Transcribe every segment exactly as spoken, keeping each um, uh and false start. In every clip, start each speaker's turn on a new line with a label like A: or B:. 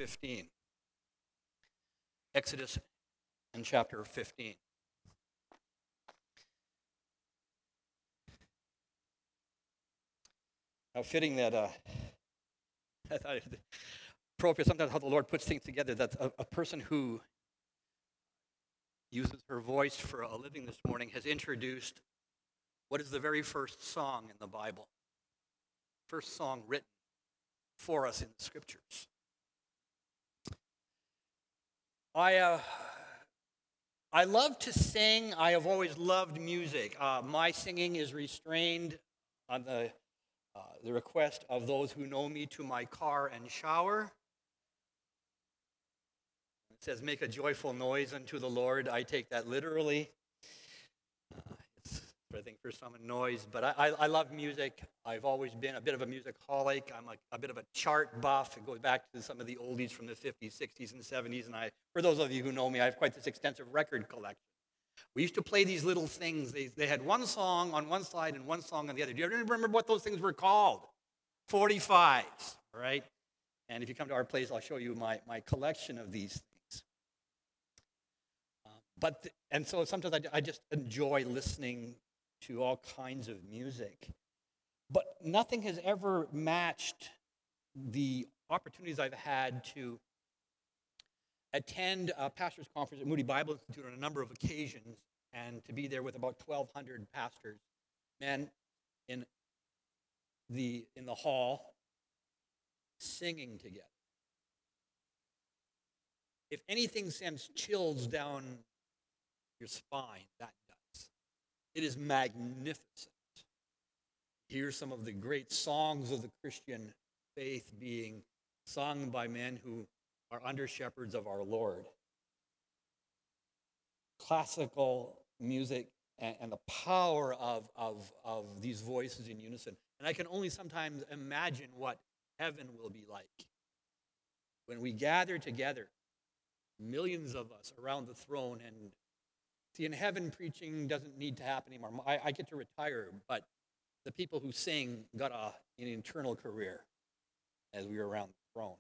A: fifteen. Exodus and chapter fifteen. Now, fitting that, uh, I thought it appropriate sometimes how the Lord puts things together, that a, a person who uses her voice for a living this morning has introduced what is the very first song in the Bible, first song written for us in the Scriptures. I uh, I love to sing. I have always loved music. Uh, my singing is restrained on the uh, the request of those who know me to my car and shower. It says, "Make a joyful noise unto the Lord." I take that literally. Uh, it's, I think, for some a noise, but I, I, I love music. I've always been a bit of a musicaholic. I'm a, a bit of a chart buff. It goes back to some of the oldies from the fifties, sixties, and seventies. And I, for those of you who know me, I have quite this extensive record collection. We used to play these little things. They, they had one song on one side and one song on the other. Do you ever remember what those things were called? forty-fives, all right? And if you come to our place, I'll show you my, my collection of these things. Uh, but the, and so sometimes I, I just enjoy listening to all kinds of music. But nothing has ever matched the opportunities I've had to attend a pastor's conference at Moody Bible Institute on a number of occasions and to be there with about twelve hundred pastors, men in the in the hall singing together. If anything sends chills down your spine, that does. It is magnificent. Hear some of the great songs of the Christian faith being sung by men who are under shepherds of our Lord. Classical music and, and the power of, of, of these voices in unison. And I can only sometimes imagine what heaven will be like when we gather together, millions of us around the throne. And see, in heaven, preaching doesn't need to happen anymore. I, I get to retire, but the people who sing got a, an internal career as we were around the throne.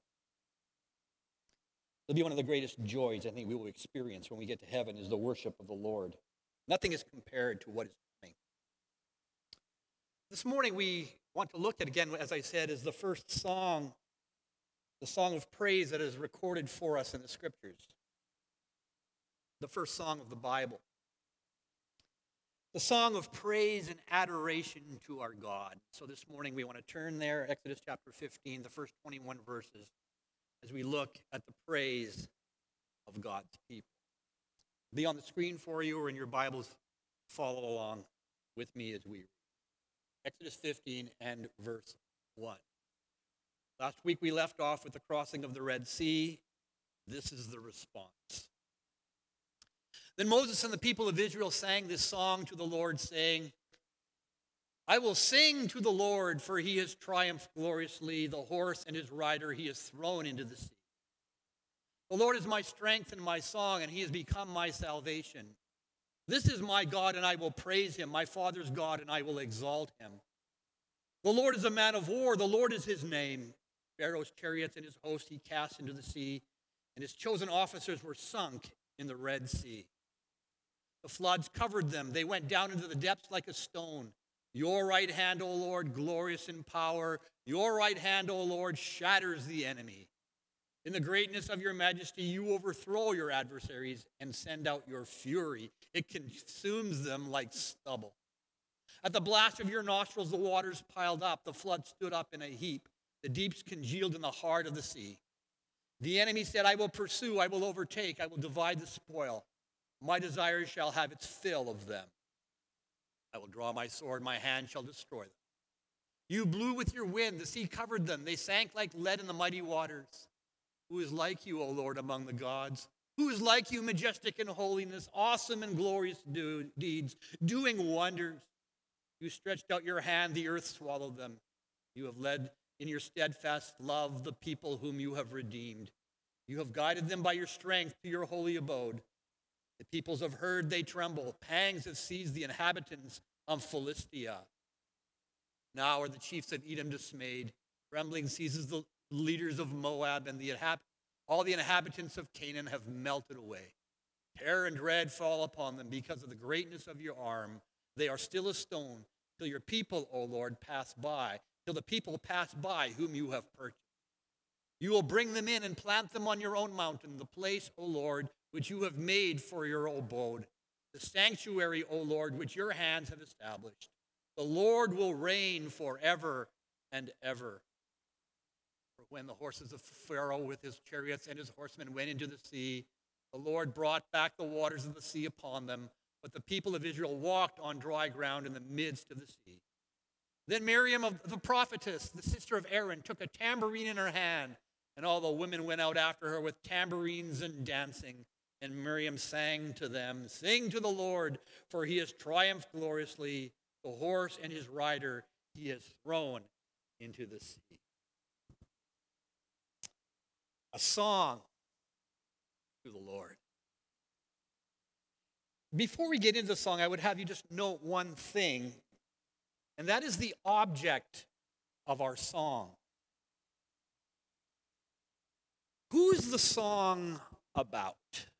A: It'll be one of the greatest joys I think we will experience when we get to heaven is the worship of the Lord. Nothing is compared to what is coming. This morning we want to look at, again, as I said, is the first song, the song of praise that is recorded for us in the Scriptures. The first song of the Bible. The song of praise and adoration to our God. So this morning we want to turn there, Exodus chapter fifteen, the first twenty-one verses, as we look at the praise of God's people. It'll be on the screen for you or in your Bibles. Follow along with me as we read. Exodus fifteen and verse one. Last week we left off with the crossing of the Red Sea. This is the response. Then Moses and the people of Israel sang this song to the Lord, saying, I will sing to the Lord, for he has triumphed gloriously. The horse and his rider he has thrown into the sea. The Lord is my strength and my song, and he has become my salvation. This is my God, and I will praise him, my father's God, and I will exalt him. The Lord is a man of war. The Lord is his name. Pharaoh's chariots and his host he cast into the sea, and his chosen officers were sunk in the Red Sea. The floods covered them. They went down into the depths like a stone. Your right hand, O Lord, glorious in power. Your right hand, O Lord, shatters the enemy. In the greatness of your majesty, you overthrow your adversaries and send out your fury. It consumes them like stubble. At the blast of your nostrils, the waters piled up. The flood stood up in a heap. The deeps congealed in the heart of the sea. The enemy said, I will pursue, I will overtake, I will divide the spoil. My desire shall have its fill of them. I will draw my sword, my hand shall destroy them. You blew with your wind, the sea covered them. They sank like lead in the mighty waters. Who is like you, O Lord, among the gods? Who is like you, majestic in holiness, awesome in glorious do- deeds, doing wonders? You stretched out your hand, the earth swallowed them. You have led in your steadfast love the people whom you have redeemed. You have guided them by your strength to your holy abode. The peoples have heard, they tremble. Pangs have seized the inhabitants of Philistia. Now are the chiefs of Edom dismayed. Trembling seizes the leaders of Moab, and the All the inhabitants of Canaan have melted away. Terror and dread fall upon them because of the greatness of your arm. They are still a stone till your people, O Lord, pass by, till the people pass by whom you have purchased. You will bring them in and plant them on your own mountain, the place, O Lord, which you have made for your abode, the sanctuary, O Lord, which your hands have established. The Lord will reign forever and ever. For when the horses of Pharaoh with his chariots and his horsemen went into the sea, the Lord brought back the waters of the sea upon them, but the people of Israel walked on dry ground in the midst of the sea. Then Miriam, of the prophetess, the sister of Aaron, took a tambourine in her hand, and all the women went out after her with tambourines and dancing. And Miriam sang to them, "Sing to the Lord, for he has triumphed gloriously. The horse and his rider he has thrown into the sea." A song to the Lord. Before we get into the song, I would have you just note one thing, and that is the object of our song. Who's the song about?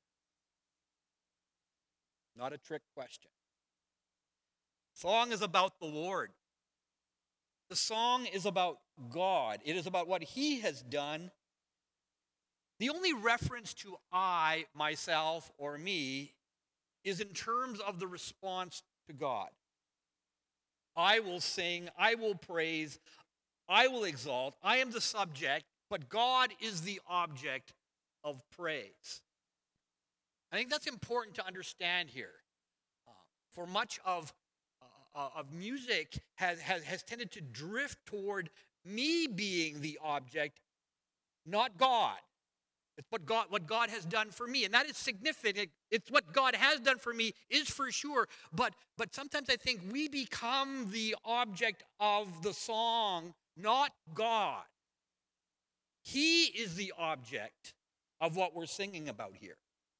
A: Not a trick question. Song is about the Lord. The song is about God. It is about what he has done. The only reference to I, myself, or me is in terms of the response to God. I will sing, I will praise, I will exalt. I am the subject, but God is the object of praise. I think that's important to understand here. Uh, for much of, uh, of music has, has, has tended to drift toward me being the object, not God. It's what God, what God has done for me. And that is significant. It's what God has done for me is for sure. But, but sometimes I think we become the object of the song, not God. He is the object of what we're singing about here.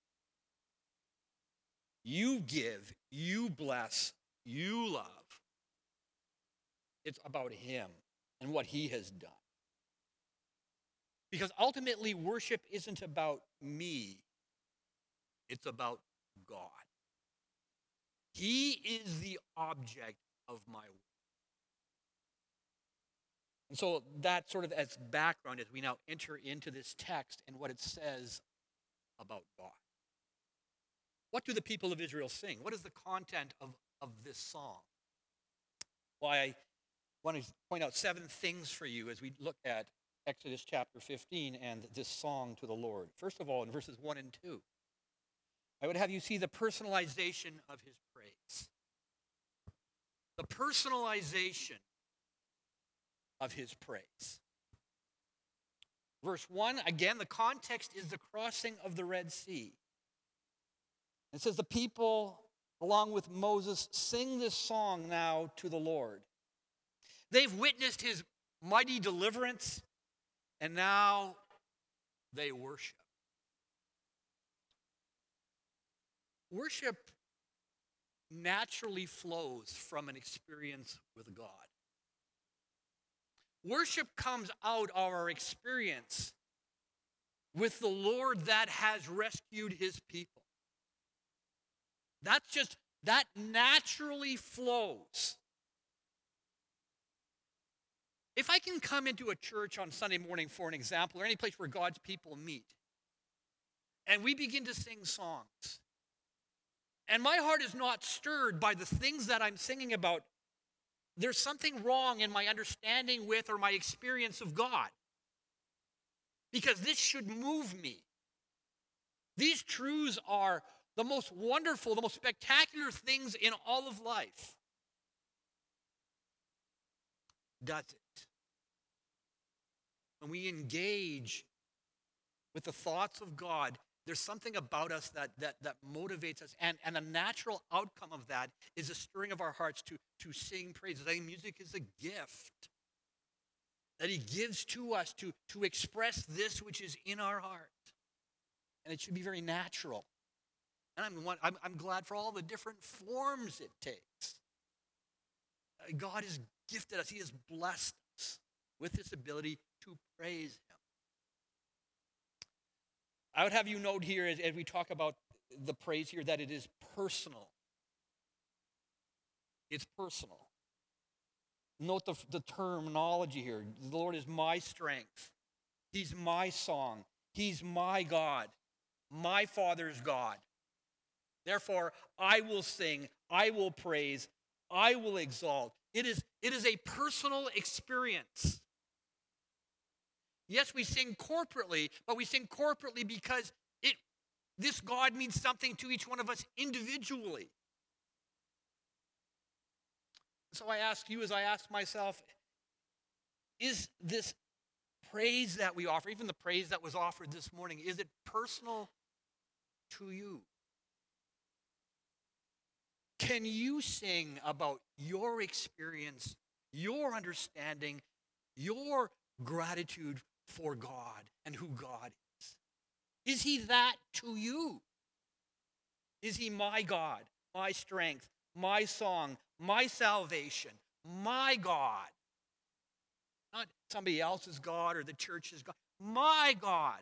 A: You give, you bless, you love. It's about him and what he has done. Because ultimately, worship isn't about me. It's about God. He is the object of my worship. And so that sort of as background as we now enter into this text and what it says about God. What do the people of Israel sing? What is the content of, of this song? Well, I want to point out seven things for you as we look at Exodus chapter fifteen and this song to the Lord. First of all, in verses one and two, I would have you see the personalization of his praise. The personalization of his praise. Verse one, again, the context is the crossing of the Red Sea. It says the people, along with Moses, sing this song now to the Lord. They've witnessed his mighty deliverance, and now they worship. Worship naturally flows from an experience with God. Worship comes out of our experience with the Lord that has rescued his people. That's just, that naturally flows. If I can come into a church on Sunday morning, for an example, or any place where God's people meet, and we begin to sing songs, and my heart is not stirred by the things that I'm singing about, there's something wrong in my understanding with or my experience of God. Because this should move me. These truths are the most wonderful, the most spectacular things in all of life. Does it? When we engage with the thoughts of God, there's something about us that that that motivates us. And, and a natural outcome of that is a stirring of our hearts to, to sing praises. I think music is a gift that he gives to us to, to express this which is in our heart. And it should be very natural. And I'm, I'm, I'm glad for all the different forms it takes. God has gifted us. He has blessed us with this ability to praise him. I would have you note here as, as we talk about the praise here that it is personal. It's personal. Note the, the terminology here. The Lord is my strength. He's my song. He's my God. My Father's God. Therefore, I will sing. I will praise. I will exalt. It is, it is a personal experience. Yes, we sing corporately, but we sing corporately because it, this God means something to each one of us individually. So I ask you, as I ask myself, is this praise that we offer, even the praise that was offered this morning, is it personal to you? Can you sing about your experience, your understanding, your gratitude for God and who God is? Is he that to you? Is he my God, my strength, my song, my salvation, my God? Not somebody else's God or the church's God. My God.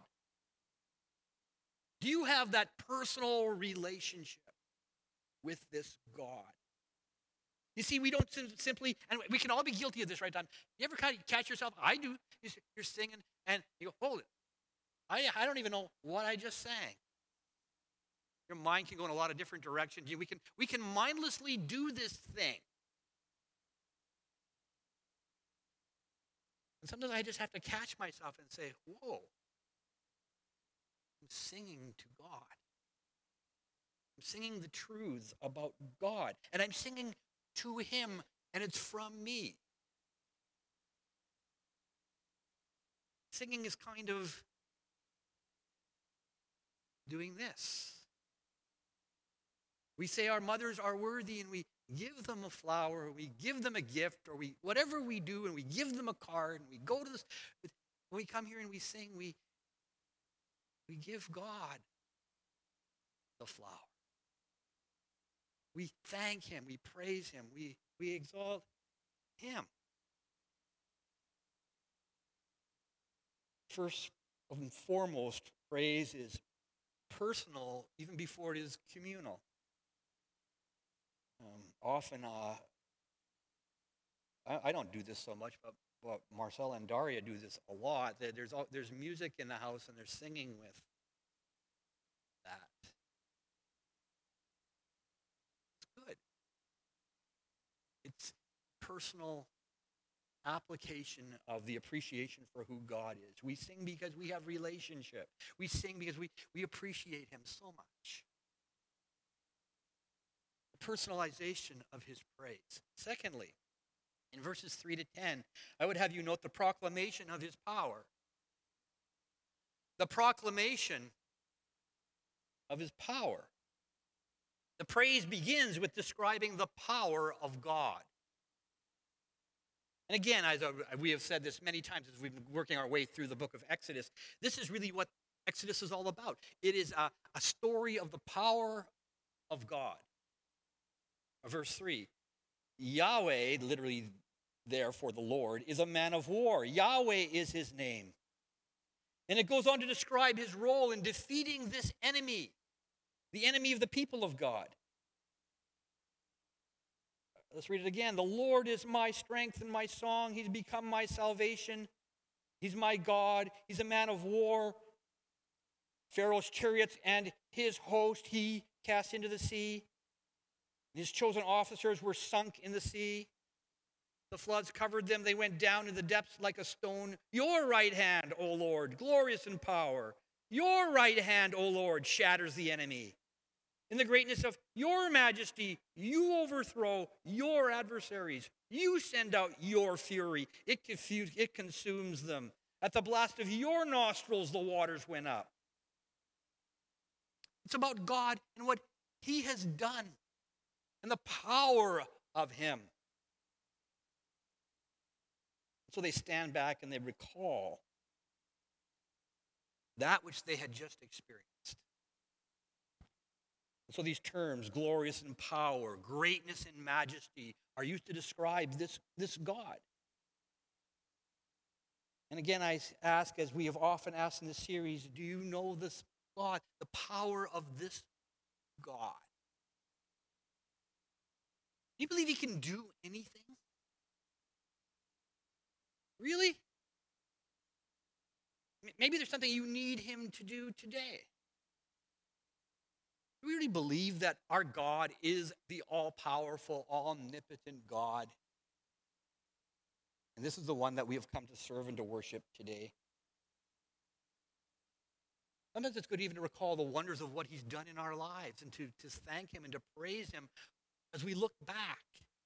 A: Do you have that personal relationship with this God? You see, we don't simply, and we can all be guilty of this, right, Don? You ever kind of catch yourself? I do. You're singing, and you go, hold it. I, I don't even know what I just sang. Your mind can go in a lot of different directions. We can, we can mindlessly do this thing. And sometimes I just have to catch myself and say, whoa, I'm singing to God. I'm singing the truths about God. And I'm singing to him, and it's from me. Singing is kind of doing this. We say our mothers are worthy, and we give them a flower, or we give them a gift, or we whatever we do, and we give them a card, and we go to this. When we come here and we sing, we we give God the flower. We thank him, we praise him, we, we exalt him. First and foremost, praise is personal even before it is communal. Um, often, uh, I, I don't do this so much, but, but Marcel and Daria do this a lot. There's, there's music in the house, and they're singing with that. It's good. It's personal application of the appreciation for who God is. We sing because we have relationship. We sing because we, we appreciate him so much. The personalization of his praise. Secondly, in verses three to ten, I would have you note the proclamation of his power. The proclamation of his power. The praise begins with describing the power of God. And again, as we have said this many times as we've been working our way through the book of Exodus, this is really what Exodus is all about. It is a, a story of the power of God. Verse three, Yahweh, literally therefore the Lord, is a man of war. Yahweh is his name. And it goes on to describe his role in defeating this enemy, the enemy of the people of God. Let's read it again. The Lord is my strength and my song. He's become my salvation. He's my God. He's a man of war. Pharaoh's chariots and his host he cast into the sea. His chosen officers were sunk in the sea. The floods covered them. They went down in the depths like a stone. Your right hand, O Lord, glorious in power. Your right hand, O Lord, shatters the enemy. In the greatness of your majesty, you overthrow your adversaries. You send out your fury. It, confuse, it consumes them. At the blast of your nostrils, the waters went up. It's about God and what he has done and the power of him. So they stand back and they recall that which they had just experienced. So these terms, glorious in power, greatness in majesty, are used to describe this, this God. And again, I ask, as we have often asked in this series, do you know this God, the power of this God. Do you believe he can do anything? Really? Maybe there's something you need him to do today. Do we really believe that our God is the all-powerful, omnipotent God? And this is the one that we have come to serve and to worship today. Sometimes it's good even to recall the wonders of what he's done in our lives and to, to thank him and to praise him as we look back.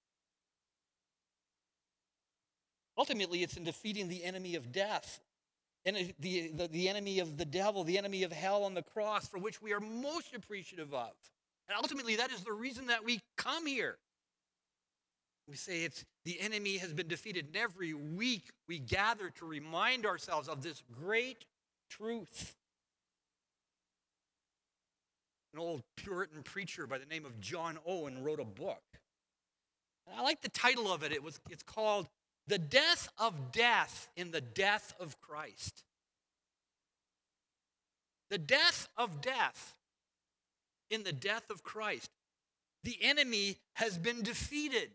A: Ultimately, it's in defeating the enemy of death and the, the, the enemy of the devil, the enemy of hell on the cross, for which we are most appreciative of. And ultimately, that is the reason that we come here. We say it's the enemy has been defeated. And every week we gather to remind ourselves of this great truth. An old Puritan preacher by the name of John Owen wrote a book. And I like the title of it. It was, it's called The Death of Death in the Death of Christ. The death of death in the death of Christ. The enemy has been defeated.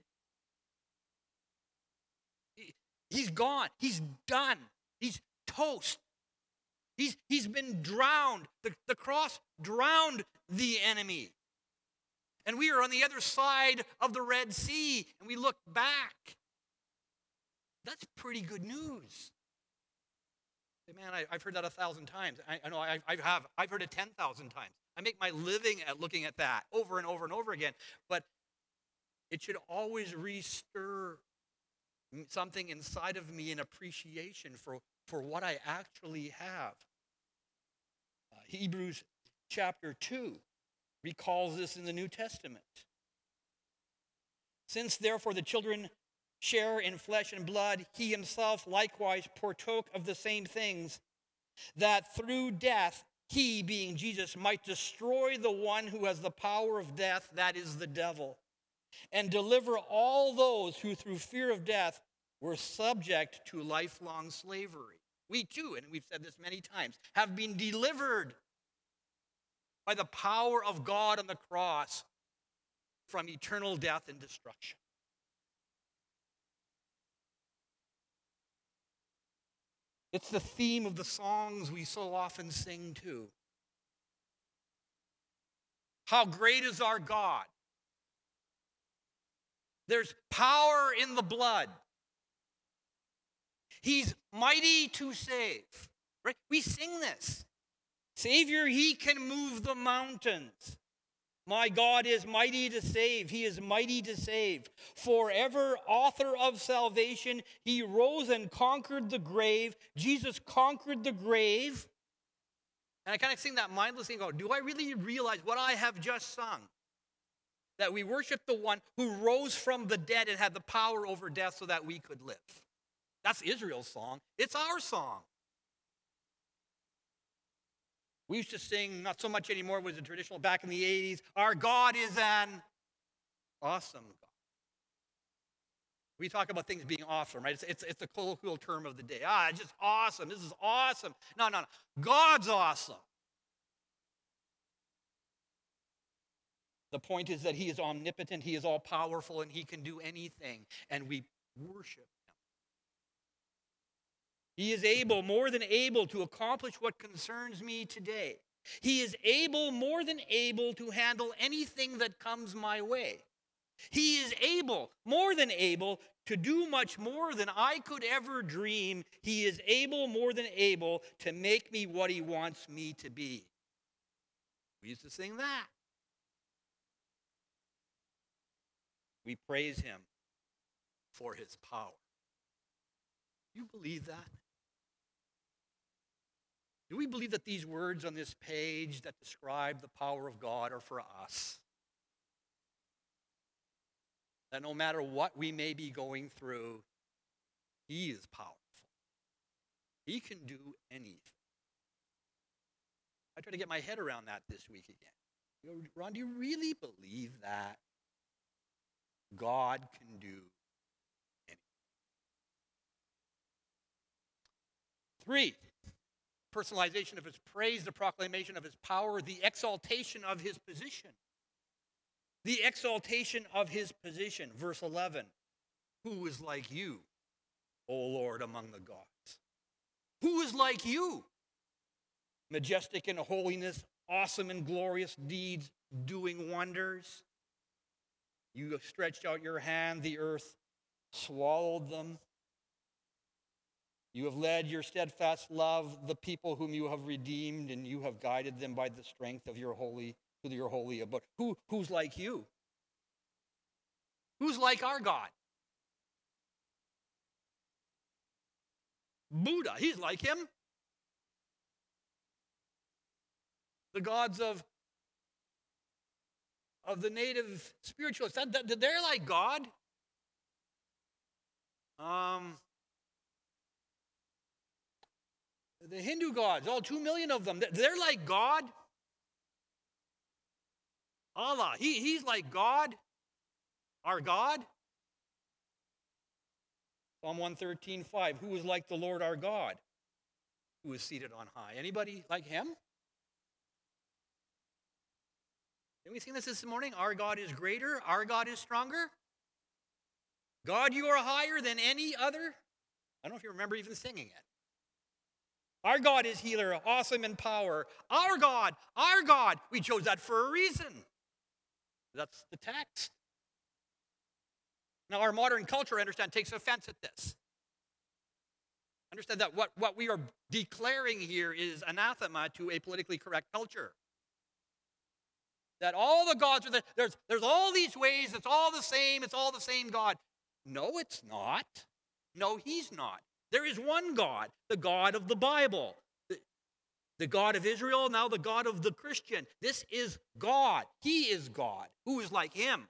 A: He's gone. He's done. He's toast. He's, he's been drowned. The, the cross drowned the enemy. And we are on the other side of the Red Sea, and we look back. That's pretty good news. Say, man, I, I've heard that a thousand times. I, I know I, I have. I've heard it ten thousand times. I make my living at looking at that over and over and over again. But it should always restir something inside of me in appreciation for, for what I actually have. Uh, Hebrews chapter two recalls this in the New Testament. Since therefore the children share in flesh and blood, he himself likewise partook of the same things, that through death he, being Jesus, might destroy the one who has the power of death, that is the devil, and deliver all those who through fear of death were subject to lifelong slavery. We too, and we've said this many times, have been delivered by the power of God on the cross from eternal death and destruction. It's the theme of the songs we so often sing too. How great is our God? There's power in the blood. He's mighty to save. Right? We sing this. Savior, he can move the mountains. My God is mighty to save. He is mighty to save. Forever author of salvation, he rose and conquered the grave. Jesus conquered the grave. And I kind of sing that mindlessly and go, do I really realize what I have just sung? That we worship the one who rose from the dead and had the power over death so that we could live. That's Israel's song. It's our song. We used to sing, not so much anymore, was it traditional back in the eighties, our God is an awesome God. We talk about things being awesome, right? It's, it's, it's the colloquial term of the day. Ah, it's just awesome. This is awesome. No, no, no. God's awesome. The point is that he is omnipotent, he is all-powerful, and he can do anything, and we worship him. He is able, more than able, to accomplish what concerns me today. He is able, more than able, to handle anything that comes my way. He is able, more than able, to do much more than I could ever dream. He is able, more than able, to make me what he wants me to be. We used to sing that. We praise him for his power. Do you believe that? Do we believe that these words on this page that describe the power of God are for us? That no matter what we may be going through, he is powerful. He can do anything. I try to get my head around that this week again. You go, Ron, do you really believe that God can do anything? Three, personalization of his praise, the proclamation of his power, the exaltation of his position. The exaltation of his position. Verse eleven, who is like you, O Lord, among the gods? Who is like you? Majestic in holiness, awesome in glorious deeds, doing wonders. You have stretched out your hand, the earth swallowed them. You have led your steadfast love, the people whom you have redeemed, and you have guided them by the strength of your holy, to your holy abode. Who, who's like you? Who's like our God? Buddha, he's like him. The gods of, of the native spiritualists, that, that, they're like God. Um, the Hindu gods, all two million of them, they're like God. Allah, he, he's like God, our God. Psalm one thirteen, five, who is like the Lord our God, who is seated on high? Anybody like him? Didn't we sing this this morning? Our God is greater, our God is stronger. God, you are higher than any other. I don't know if you remember even singing it. Our God is healer, awesome in power. Our God, our God. We chose that for a reason. That's the text. Now, our modern culture, I understand, takes offense at this. Understand that what, what we are declaring here is anathema to a politically correct culture. That all the gods are the, there's, there's all these ways, it's all the same, it's all the same God. No, it's not. No, he's not. There is one God, the God of the Bible. The, the God of Israel, now the God of the Christian. This is God. He is God. Who is like him?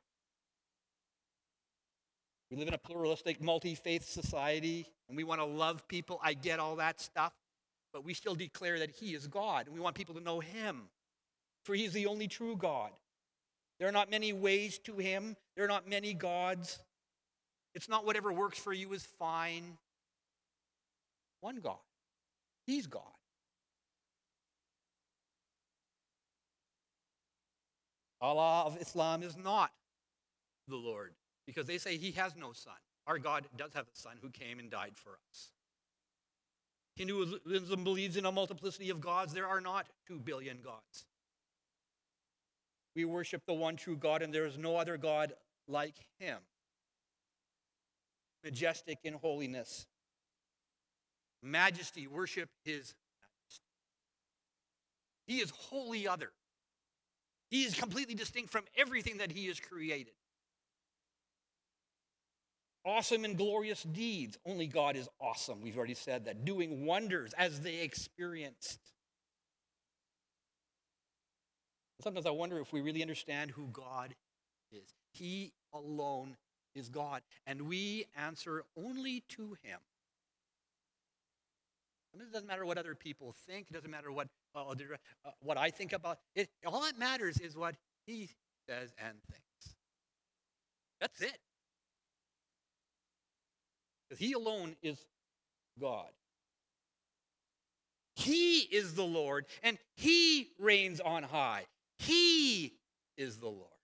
A: We live in a pluralistic, multi-faith society, and we want to love people. I get all that stuff. But we still declare that he is God, and we want people to know him. For he's the only true God. There are not many ways to him. There are not many gods. It's not whatever works for you is fine. One God. He's God. Allah of Islam is not the Lord because they say he has no son. Our God does have a son who came and died for us. Hinduism believes in a multiplicity of gods. There are not two billion gods. We worship the one true God, and there is no other God like him. Majestic in holiness. Majesty, worship his majesty. He is wholly other. He is completely distinct from everything that he has created. Awesome and glorious deeds. Only God is awesome. We've already said that. Doing wonders as they experienced. Sometimes I wonder if we really understand who God is. He alone is God, and we answer only to him. And it doesn't matter what other people think. It doesn't matter what uh, uh, what I think about it. All that matters is what he says and thinks. That's it. Because he alone is God. He is the Lord, and he reigns on high. He is the Lord.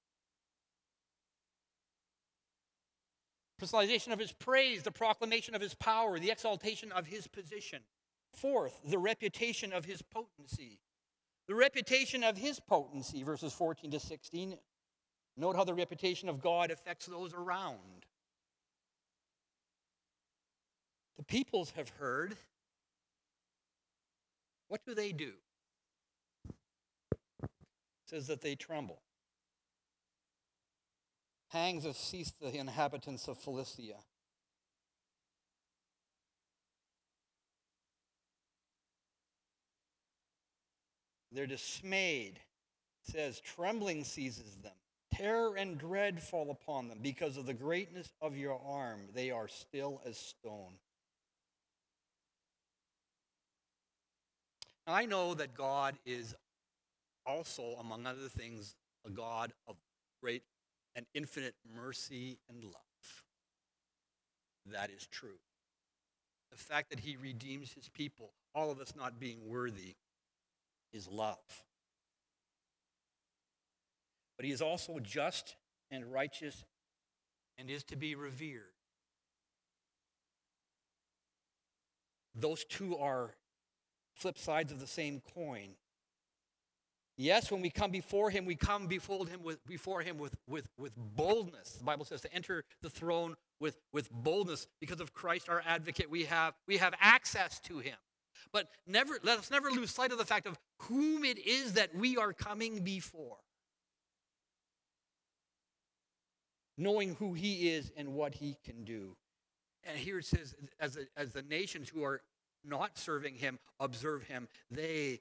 A: Personalization of his praise, the proclamation of his power, the exaltation of his position. Fourth, the reputation of his potency. The reputation of his potency, verses fourteen to sixteen. Note how the reputation of God affects those around. The peoples have heard. What do they do? It says that they tremble. Pangs have seized the inhabitants of Philistia. They're dismayed. It says, trembling seizes them. Terror and dread fall upon them because of the greatness of your arm. They are still as stone. Now, I know that God is also, among other things, a God of great and infinite mercy and love. That is true. The fact that he redeems his people all of us not being worthy, is love. But he is also just and righteous and is to be revered. Those two are flip sides of the same coin. Yes, when we come before him, we come before him with before him with, with, with boldness. The Bible says to enter the throne with, with boldness. Because of Christ, our advocate, we have we have access to him. But never let us never lose sight of the fact of whom it is that we are coming before. Knowing who he is and what he can do. And here it says, as, a, as the nations who are not serving him observe him, they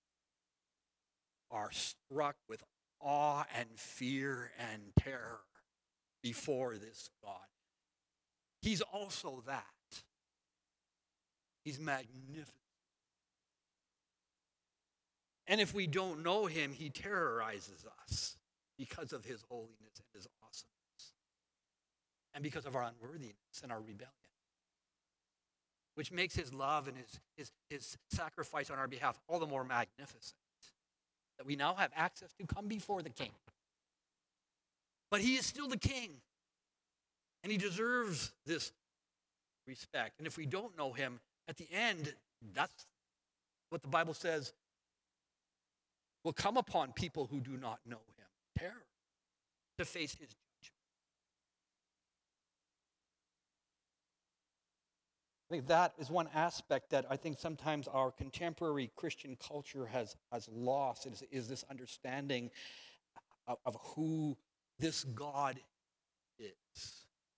A: are struck with awe and fear and terror before this God. He's also that. He's magnificent. And if we don't know him, he terrorizes us because of his holiness and his awesomeness. And because of our unworthiness and our rebellion. Which makes his love and his, his, his sacrifice on our behalf all the more magnificent. That we now have access to come before the king. But he is still the king. And he deserves this respect. And if we don't know him, at the end, that's what the Bible says will come upon people who do not know him. Terror to face his judgment. I think that is one aspect that I think sometimes our contemporary Christian culture has, has lost, is, is this understanding of, of who this God is.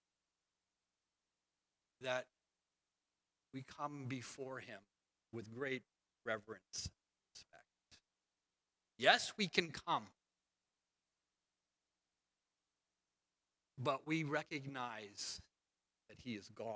A: That we come before him with great reverence and respect. Yes, we can come, but we recognize that he is God.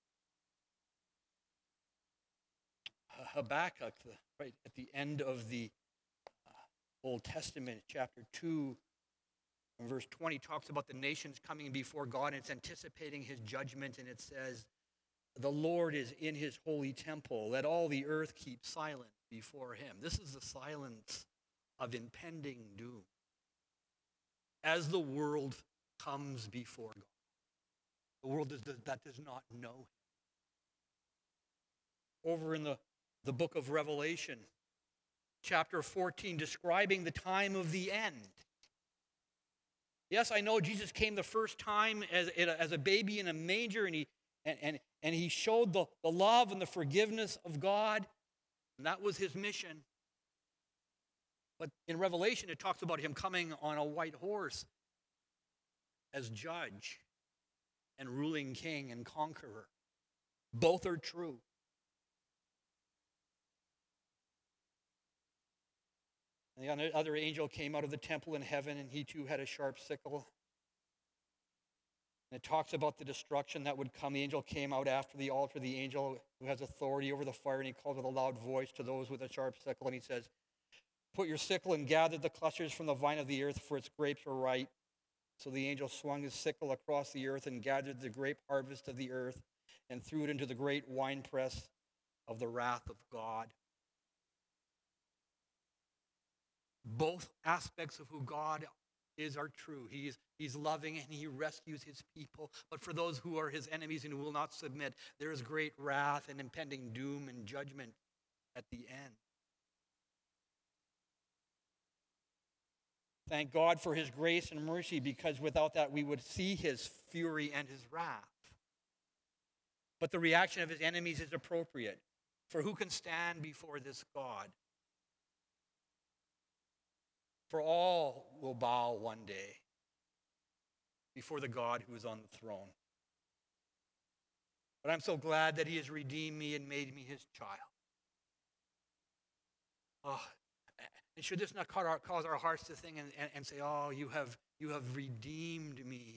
A: Habakkuk, right at the end of the uh, Old Testament, chapter two, and verse twenty, talks about the nations coming before God, and it's anticipating his judgment, and it says, the Lord is in his holy temple. Let all the earth keep silent before him. This is the silence of impending doom as the world comes before God. The world that does not know him. Over in the, the book of Revelation, chapter fourteen, describing the time of the end. Yes, I know Jesus came the first time as, as a baby in a manger, and he and, and, and he showed the, the love and the forgiveness of God, and that was his mission. But in Revelation, it talks about him coming on a white horse as judge and ruling king and conqueror. Both are true. And the other angel came out of the temple in heaven, and he too had a sharp sickle. And it talks about the destruction that would come. The angel came out after the altar, the angel who has authority over the fire, and he called with a loud voice to those with a sharp sickle, and he says, put your sickle and gather the clusters from the vine of the earth, for its grapes are ripe. So the angel swung his sickle across the earth and gathered the grape harvest of the earth and threw it into the great winepress of the wrath of God. Both aspects of who God is are true. He is, he's loving and he rescues his people. But for those who are his enemies and who will not submit, there is great wrath and impending doom and judgment at the end. Thank God for his grace and mercy, because without that we would see his fury and his wrath. But the reaction of his enemies is appropriate. For who can stand before this God? For all will bow one day before the God who is on the throne. But I'm so glad that he has redeemed me and made me his child. Oh, and should this not cause our hearts to think and, and, and say, oh, you have, you have redeemed me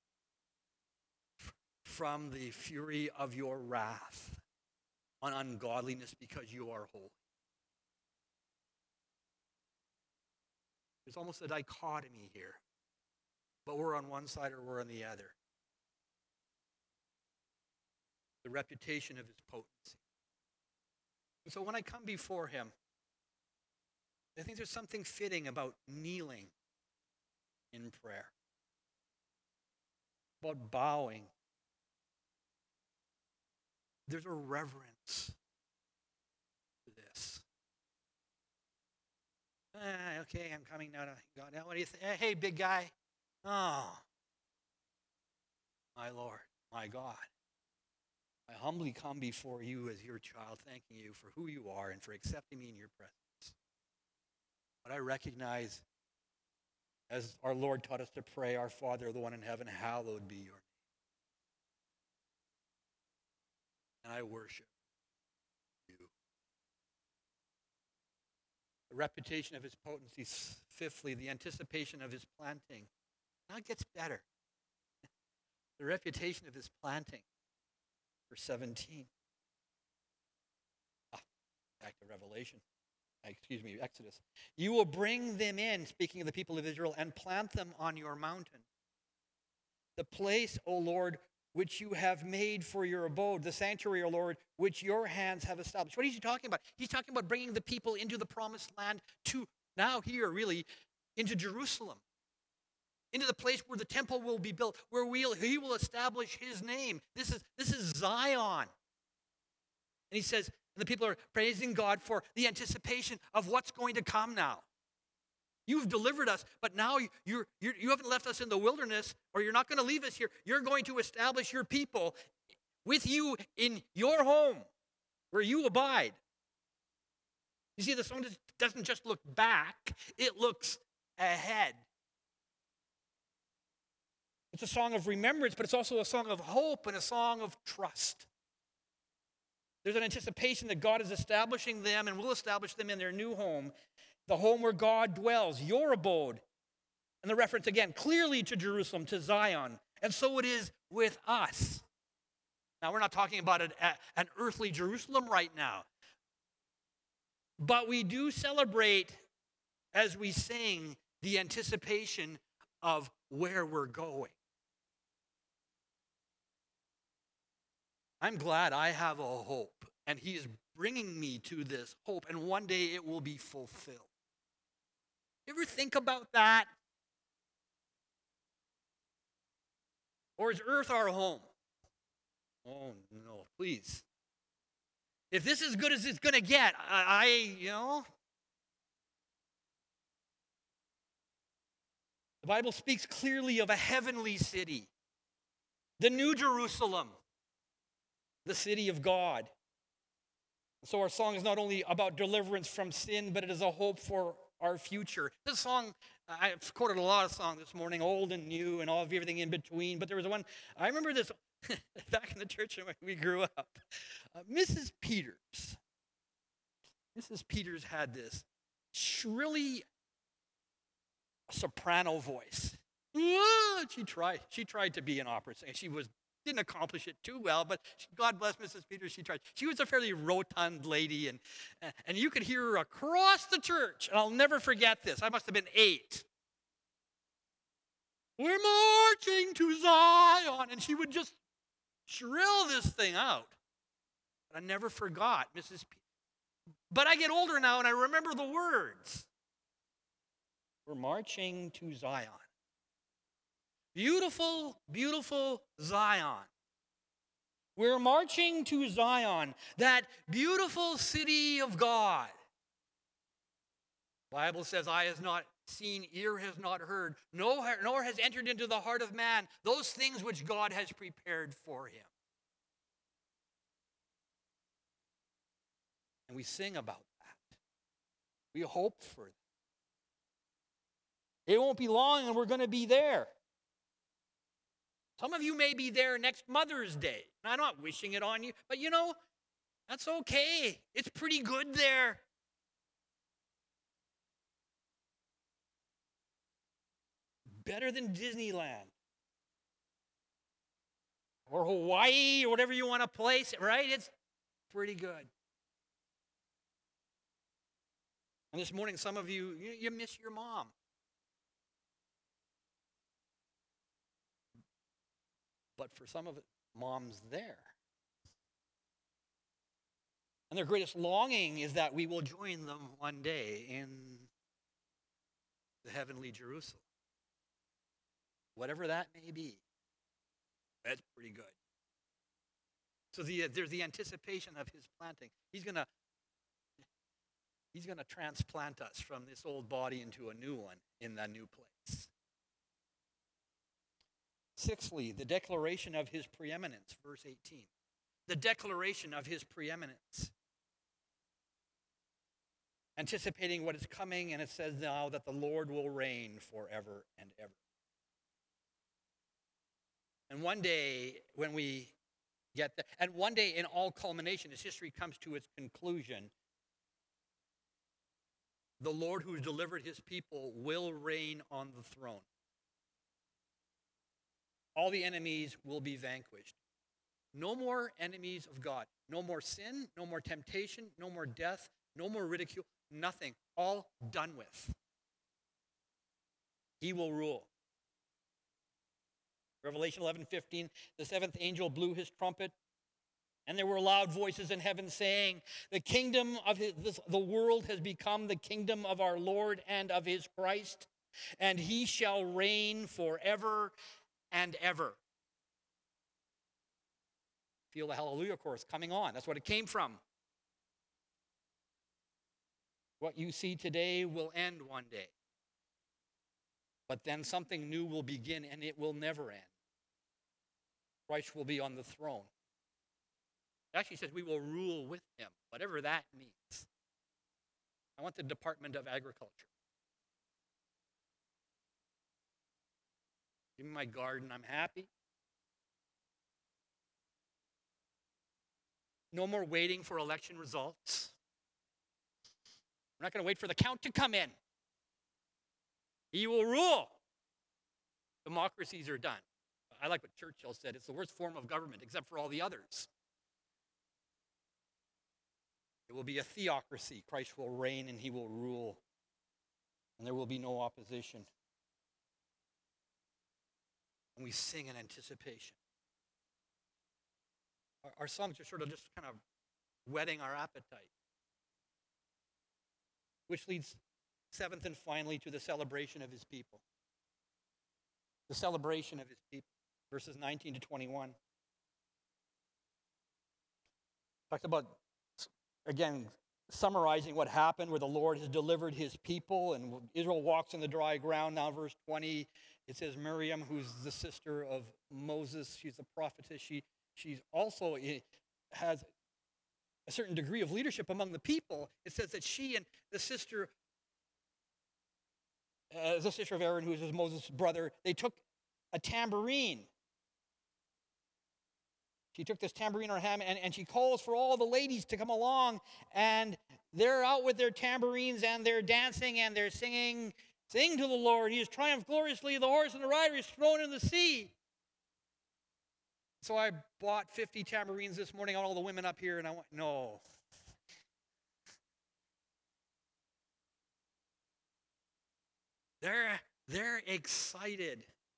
A: from the fury of your wrath on ungodliness because you are holy. There's almost a dichotomy here. But we're on one side or we're on the other. The reputation of his potency. So when I come before him, I think there's something fitting about kneeling in prayer, about bowing. There's a reverence to this. Ah, okay, I'm coming now to God. Now, what do you think? Hey, big guy. Oh, my Lord, my God. I humbly come before you as your child, thanking you for who you are and for accepting me in your presence. But I recognize, as our Lord taught us to pray, our Father, the one in heaven, hallowed be your name. And I worship you. The reputation of his potency, fifthly, the anticipation of his planting. Now it gets better. The reputation of his planting. Verse seventeen. Ah, back to Revelation. Excuse me, Exodus. You will bring them in, speaking of the people of Israel, and plant them on your mountain. The place, O Lord, which you have made for your abode, the sanctuary, O Lord, which your hands have established. What is he talking about? He's talking about bringing the people into the promised land to, now here really, into Jerusalem. Into the place where the temple will be built, where we'll, he will establish his name. This is, this is Zion. And he says, and the people are praising God for the anticipation of what's going to come now. You've delivered us, but now you're, you're, you haven't left us in the wilderness, or you're not going to leave us here. You're going to establish your people with you in your home, where you abide. You see, the song doesn't just look back, it looks ahead. It's a song of remembrance, but it's also a song of hope and a song of trust. There's an anticipation that God is establishing them and will establish them in their new home, the home where God dwells, your abode. And the reference again, clearly to Jerusalem, to Zion. And so it is with us. Now, we're not talking about an, an earthly Jerusalem right now. But we do celebrate, as we sing, the anticipation of where we're going. I'm glad I have a hope, and he is bringing me to this hope, and one day it will be fulfilled. You ever think about that? Or is earth our home? Oh, no, please. If this is as good as it's going to get, I, I, you know. The Bible speaks clearly of a heavenly city, the New Jerusalem, the city of God. So our song is not only about deliverance from sin, but it is a hope for our future. This song, I've quoted a lot of songs this morning, old and new and all of everything in between, but there was one, I remember this back in the church when we grew up. Uh, Missus Peters. Missus Peters had this shrilly soprano voice. She tried. She tried to be an opera singer. She was didn't accomplish it too well, but she, God bless Missus Peters, she tried. She was a fairly rotund lady, and and you could hear her across the church. And I'll never forget this. I must have been eight. We're marching to Zion, and she would just shrill this thing out. But I never forgot Missus Peters. But I get older now, and I remember the words. We're marching to Zion. Beautiful, beautiful Zion. We're marching to Zion, that beautiful city of God. The Bible says, eye has not seen, ear has not heard, nor has entered into the heart of man those things which God has prepared for him. And we sing about that. We hope for that. It won't be long and we're going to be there. Some of you may be there next Mother's Day. I'm not wishing it on you, but you know, that's okay. It's pretty good there. Better than Disneyland or Hawaii or whatever you want to place it, right? It's pretty good. And this morning, some of you, you, you miss your mom. But for some of it, mom's there. And their greatest longing is that we will join them one day in the heavenly Jerusalem. Whatever that may be. That's pretty good. So the, there's the anticipation of his planting. He's going to he's going to transplant us from this old body into a new one in that new place. Sixthly, the declaration of his preeminence, verse eighteen. The declaration of his preeminence. Anticipating what is coming, and it says now that the Lord will reign forever and ever. And one day, when we get there, and one day in all culmination, as history comes to its conclusion, the Lord who delivered his people will reign on the throne. All the enemies will be vanquished. No more enemies of God. No more sin, no more temptation, no more death, no more ridicule, nothing. All done with. He will rule. Revelation eleven fifteen, the seventh angel blew his trumpet, and there were loud voices in heaven saying, the kingdom of his, this, the world has become the kingdom of our Lord and of his Christ, and he shall reign forever and ever. Feel the hallelujah chorus coming on. That's what it came from. What you see today will end one day. But then something new will begin, and it will never end. Christ will be on the throne. It actually says we will rule with him, whatever that means. I want the Department of Agriculture. Give me my garden, I'm happy. No more waiting for election results. We're not going to wait for the count to come in. He will rule. Democracies are done. I like what Churchill said. It's the worst form of government except for all the others. It will be a theocracy. Christ will reign and he will rule. And there will be no opposition. And we sing in anticipation. Our, our songs are sort of just kind of whetting our appetite. Which leads, seventh and finally, to the celebration of his people. The celebration of his people. Verses nineteen to twenty-one. Talks about, again, summarizing what happened where the Lord has delivered his people and Israel walks on the dry ground. Now verse twenty, it says Miriam, who's the sister of Moses, she's a prophetess. She she's also has a certain degree of leadership among the people. It says that she and the sister, uh, the sister of Aaron, who is Moses' brother, they took a tambourine. She took this tambourine in her hand, and, and she calls for all the ladies to come along, and they're out with their tambourines, and they're dancing, and they're singing, sing to the Lord. He has triumphed gloriously. The horse and the rider is thrown in the sea. So I bought fifty tambourines this morning on all the women up here, and I went, no. They're, they're excited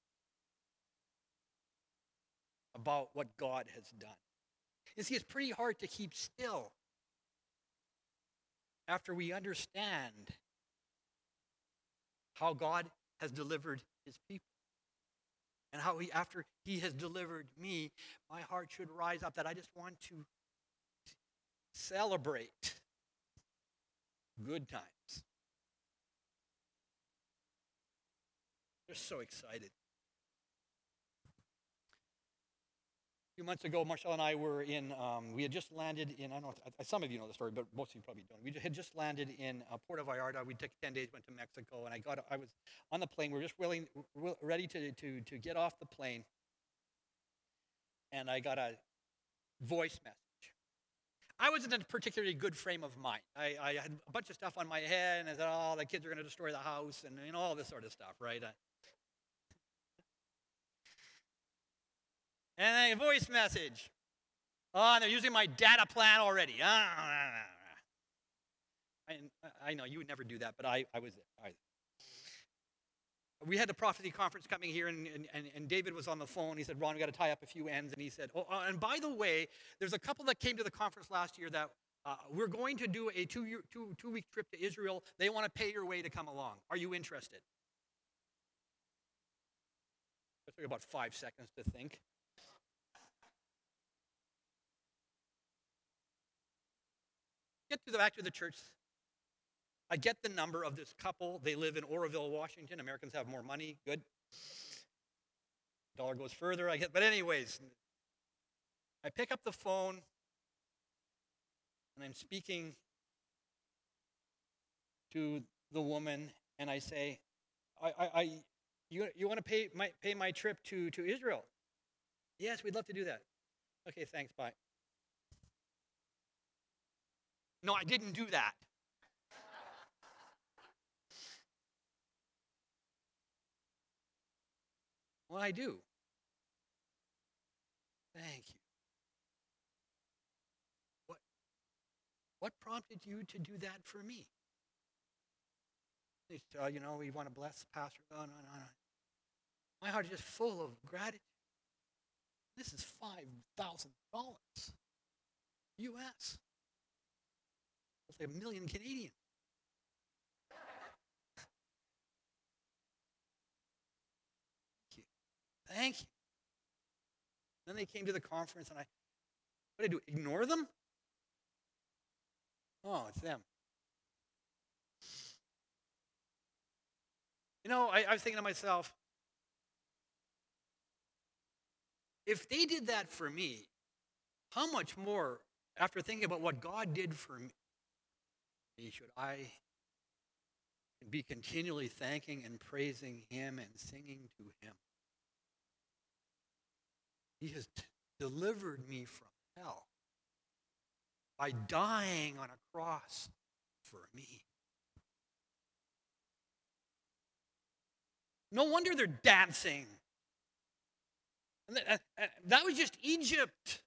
A: about what God has done. You see, it's pretty hard to keep still after we understand how God has delivered his people. And how he, after he has delivered me, my heart should rise up that I just want to celebrate good times. They're so excited. A few months ago, Marshall and I were in, um, we had just landed in, I don't know, if, some of you know the story, but most of you probably don't. We had just landed in uh, Puerto Vallarta. We took ten days, went to Mexico, and I got, I was on the plane. We were just willing, ready to, to, to get off the plane, and I got a voice message. I was in a particularly good frame of mind. I, I had a bunch of stuff on my head, and I said, oh, the kids are going to destroy the house, and you know, all this sort of stuff, right? Uh, And a voice message. Oh, they're using my data plan already. I, I know you would never do that, but I, I was there. I, we had the prophecy conference coming here, and, and, and David was on the phone. He said, Ron, we got to tie up a few ends. And he said, oh, and by the way, there's a couple that came to the conference last year that Uh, we're going to do a two, year, two, two week trip to Israel. They want to pay your way to come along. Are you interested? It took about five seconds to think. Get to the back to the church. I get the number of this couple. They live in Oroville, Washington. Americans have more money. Good. Dollar goes further. I get, but anyways, I pick up the phone and I'm speaking to the woman, and I say, "I, I, I you, you want to pay my pay my trip to to Israel?" "Yes, we'd love to do that." "Okay, thanks. Bye." No, I didn't do that. Well, I do. Thank you. What what prompted you to do that for me? They said, "Oh, you know, we want to bless the pastor." No, no, no, no. My heart is just full of gratitude. This is five thousand dollars U S. It's like a million Canadian. Thank you. Thank you. Then they came to the conference, and I, what did I do? Ignore them? Oh, it's them. You know, I, I was thinking to myself, if they did that for me, how much more, after thinking about what God did for me, should I be continually thanking and praising Him and singing to Him? He has t- delivered me from hell by dying on a cross for me. No wonder they're dancing. And that, uh, that was just Egypt.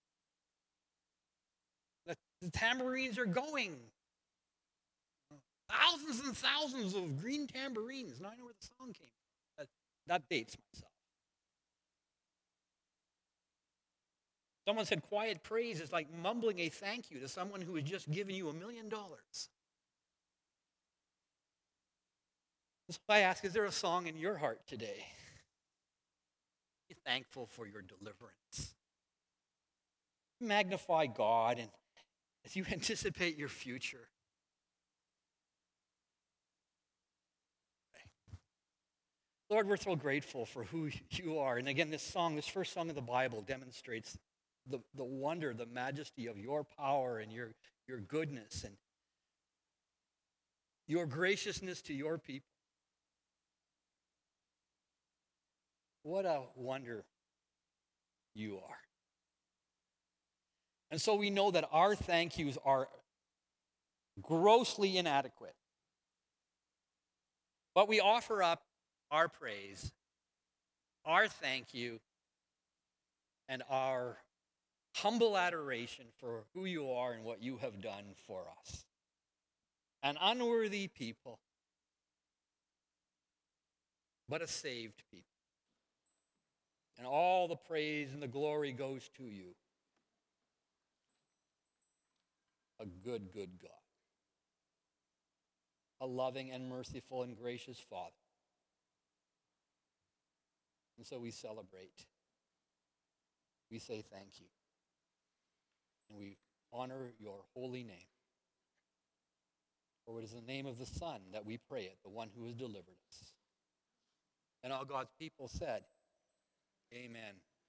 A: The, the tambourines are going. Thousands and thousands of green tambourines. Now I know where the song came from. That, that dates myself. Someone said quiet praise is like mumbling a thank you to someone who has just given you a million dollars. So I ask, is there a song in your heart today? Be thankful for your deliverance. Magnify God and as you anticipate your future. Lord, we're so grateful for who you are. And again, this song, this first song of the Bible demonstrates the, the wonder, the majesty of your power and your, your goodness and your graciousness to your people. What a wonder you are. And so we know that our thank yous are grossly inadequate. But we offer up our praise, our thank you, and our humble adoration for who you are and what you have done for us. An unworthy people, but a saved people. And all the praise and the glory goes to you. A good, good God. A loving and merciful and gracious Father. And so we celebrate. We say thank you. And we honor your holy name. For it is the name of the Son that we pray it, the one who has delivered us. And all God's people said, Amen.